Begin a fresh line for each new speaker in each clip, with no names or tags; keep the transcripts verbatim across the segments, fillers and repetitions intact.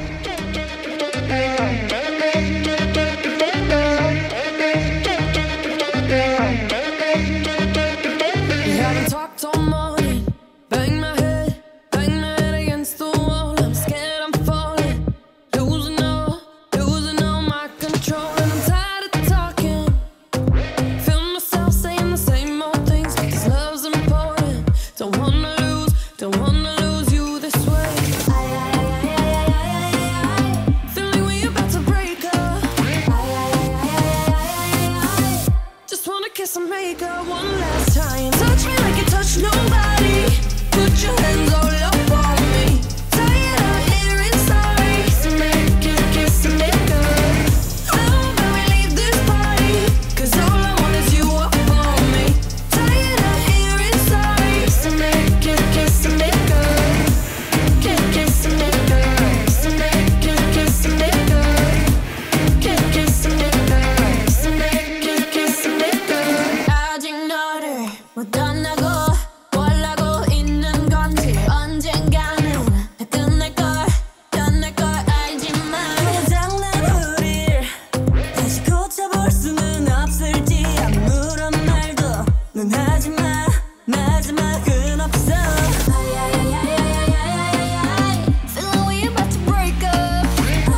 haven't talked all morning. Bang my head, bang my head against the wall. I'm scared I'm falling, losing all, losing all my control. And I'm tired of talking, feel myself saying the same old things. Cause love's important, don't wanna lose, don't wanna lose you this way. Feeling we about to break up. Just wanna kiss and make up one last time. Touch me like you touch nobody. Put your hands all up on me. Tired of hearing sorry. So make it kiss and make up. How about we leave this party? Cause all I want is you up on me. Tired of hearing sorry. So make it kiss and make up. Kiss, kiss and make up. So make it kiss and make up. Kiss, kiss and make up. So make it kiss and make up. 아직 너를 못 떠나고 뭘 하고 있는 건지 언젠가는 다 끝날걸 끝날걸 알지만
장난 우릴 다시 고쳐볼 수는 없을지 아무런 말도 넌 하지마 마지막은 없어.
Feeling we about to break up.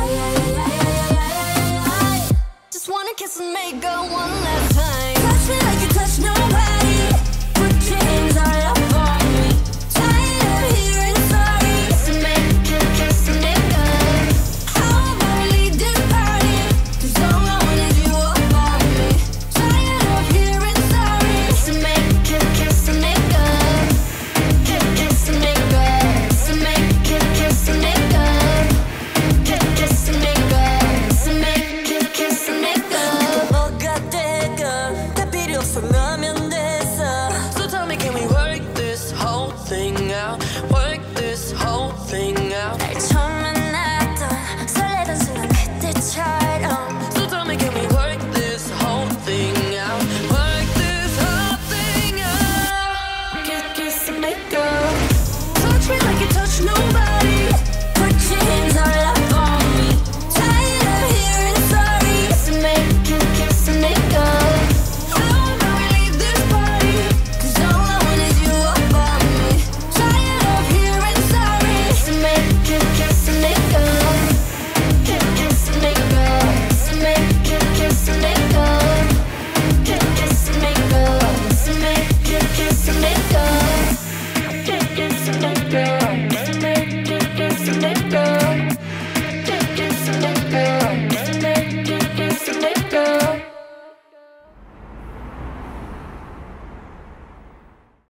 Just wanna kiss and make up one last time.
Touch me like you touch nobody. Put your hands all up on me. Tired of hearing sorry.
So make it kiss and make up. How about we leave this party? Cause all I want is you up on me. Tired of hearing sorry. So make it kiss and make up. Kiss, kiss and make up. So make it kiss and make up. Kiss, kiss and make up. So make it kiss and make up.
뭐가 되건 다 필요 없어 너면 됐어.
So tell me, can we work this whole thing out? Work this whole thing out.
날 처음 만났던 설레던 순간 그때처럼.
So tell me, can we work this whole thing out? Work this whole thing out. Kiss, kiss and make up. Touch me like you touch nobody.
Put your hands all up on me.
Tired of hearing sorry. So make it kiss and make up. How about we leave this party? Cause all I want is you up on me. Tired of hearing sorry. So make it kiss and make up. Kiss, kiss and make up. So make it kiss and make up. Kiss, kiss and make up. So make it kiss and make up. Kiss, kiss and make up.